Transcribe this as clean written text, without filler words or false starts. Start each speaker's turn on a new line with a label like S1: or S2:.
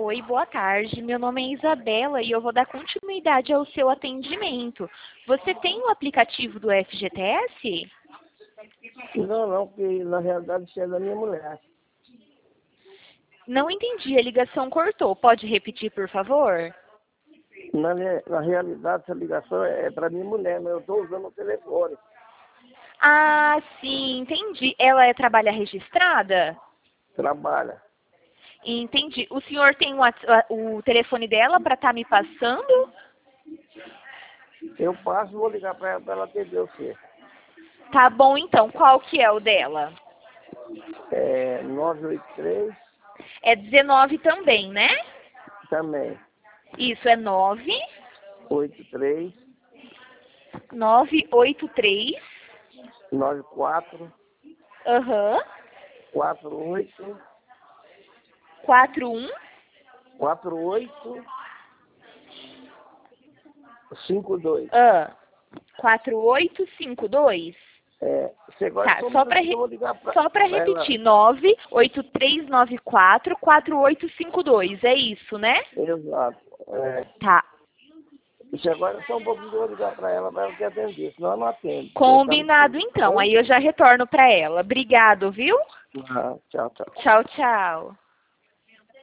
S1: Oi, boa tarde. Meu nome é Isabela e eu vou dar continuidade ao seu atendimento. Você tem o aplicativo do FGTS?
S2: Não, porque na realidade isso é da minha mulher.
S1: Não entendi, a ligação cortou. Pode repetir, por favor?
S2: Na realidade essa ligação é para minha mulher, mas eu estou usando o telefone.
S1: Ah, sim, entendi. Ela é trabalha registrada?
S2: Trabalha.
S1: Entendi. O senhor tem o telefone dela para estar me passando?
S2: Eu passo e vou ligar para ela atender você.
S1: Tá bom, então. Qual que é o dela?
S2: É 983
S1: É 19 também, né?
S2: também.
S1: Isso, é 9
S2: 83
S1: 983.
S2: 94
S1: Aham.
S2: 48
S1: 41.
S2: 48 52.
S1: 4852.
S2: Você agora
S1: Tá,
S2: só um
S1: só para
S2: minutinho que eu vou ligar ela.
S1: repetir, 983944852, é isso, né?
S2: Exato.
S1: Tá,
S2: Isso agora é só um pouquinho que eu vou ligar para ela te atender, senão ela não atende.
S1: combinado então, aí eu já retorno para ela. Obrigado, viu?
S2: Tchau, tchau.
S1: Tchau, tchau.